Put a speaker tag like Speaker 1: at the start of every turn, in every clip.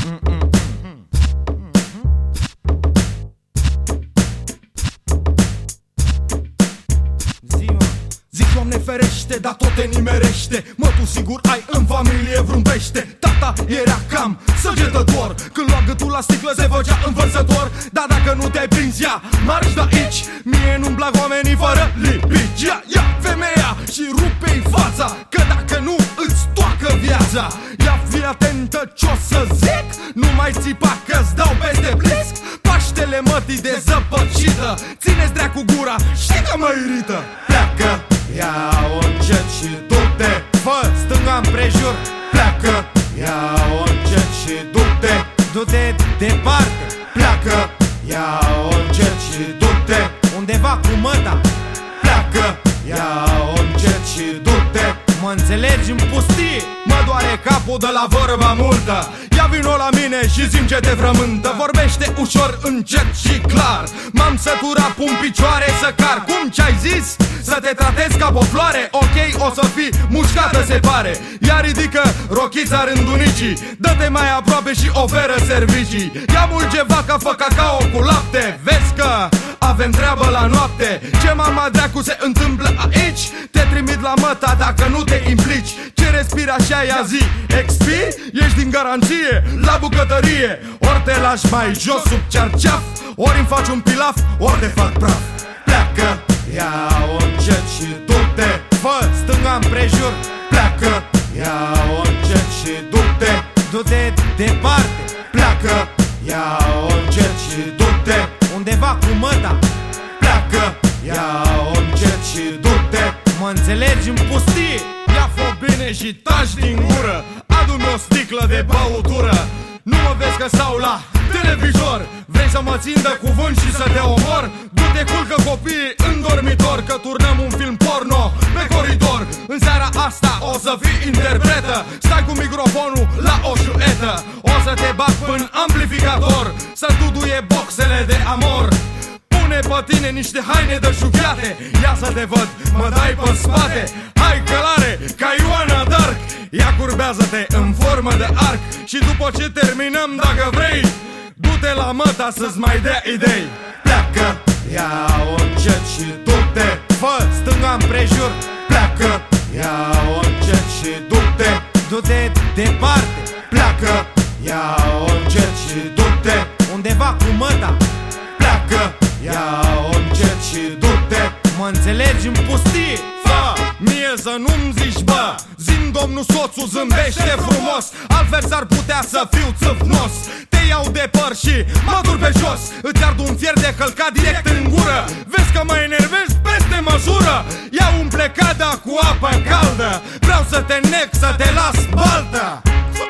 Speaker 1: Doamne ferește, dar tot te nimerește. Mă, tu sigur ai în familie vreun pește. Tata era cam săgetător, când lua gâtul la sticlă se făcea învățător. Dar dacă nu te-ai prins, ia marș de aici. Mie nu-mi plac oamenii fără lipici. Ia femeia și rupe-i fața, că dacă nu îți toacă viața. Ia fi atentă ce-o să zic, nu mai țipa că-ți dau peste blisc. Paștele mătii de zăpăcită, ține-ți dracu gura, știi că mă irită. Pleacă, ia-o încet și du-te, fă stânga împrejur. Pleacă, ia-o încet și du-te, du-te departe. Pleacă, ia-o încet și du-te undeva cu măta. Pleacă, ia-o încet și du-te. Mă înțelegi, în pustie mă doare capul de la vorba multă. Ia vino la mine și zi-mi ce te frământă. Vorbește ușor, încet și clar. M-am săturat, pun picioare să car. Cum ce-ai zis? Să te tratezi ca o floare? Ok, o să fii mușcată, se pare. Ia ridică rochița rândunicii, dă-te mai aproape și oferă servicii. Ia mulge vaca, fă cacao cu lapte. Vezi că avem treabă la noapte. Ce mama dracu se întâmplă aici? Te trimit la măta dacă nu te implici. Ce respiri așa, ia zi, expiri? Ești din garanție la bucătărie. Ori te lași mai jos sub cearceaf, ori îmi faci un pilaf, ori te fac praf. Pleacă, ia-o încet și du-te, fă stânga împrejur. Pleacă, ia-o încet și du-te, du-te departe. Pleacă, ia-o încet și du-te undeva cu măta. Pleacă, ia-o încet și du-te. Mă înțelegi, în pustie? Ia fă bine și taci din gură. Adu-mi o sticlă de băutură. Nu mă vezi că stau la televizor? Vrei să mă țin de cuvânt și să te omor? Du-te, culcă copiii în dormitor, că turnăm un film porno pe coridor. În seara asta o să fii interpretă, stai cu microfonul la o șuetă. O să te bag până amplificator, să duduie boxele de amor. Pune pe tine niște haine de șuchiate, ia să te văd, mă dai pe spate. Hai călare, ca Ioana Dark, ia curbează-te în formă de arc. Și după ce terminăm, dacă vrei, du-te la măta să-ți mai dea idei. Pleacă, ia-o încet și du-te, fă stânga împrejur. Pleacă, ia-o încet și du-te, du-te departe. Pleacă, ia-o încet și du-te undeva cu măta. Pleacă, ia-o încet și du-te. Mă înțelegi, în pustie? Fă mie să nu-mi zici bă, zi-mi domnul soțul, zâmbește frumos, altfel s-ar putea să fiu țâfnos. Te iau de păr și mă dur pe jos, îți ard un fier de călcat direct în gură. Vezi că mă enervezi peste măsură. Ia umple cada cu apă caldă, vreau să te nec, să te las baltă.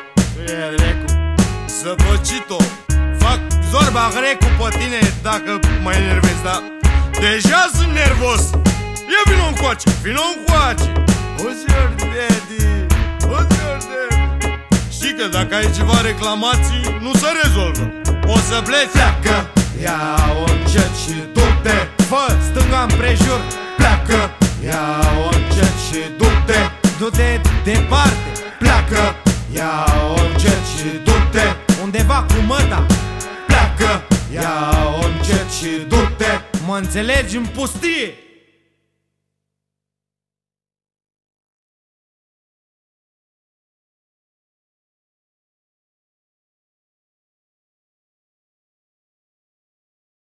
Speaker 1: E recu, zăpăcit-o, fac zorba grecu pe tine dacă mă enervezi, dar deja sunt nervos. Ia vino încoace, vino încoace. What's your daddy? What's your daddy? Știi că dacă ai ceva reclamații, nu se rezolvă, o să pleci. Pleacă, ia-o încet și du-te, fă stânga împrejur. Pleacă, ia-o încet și du-te, du-te departe. Pleacă, ia-o încet și du-te undeva cu măta. Pleacă, ia-o încet și du-te. Mă înțelegi, în pustie?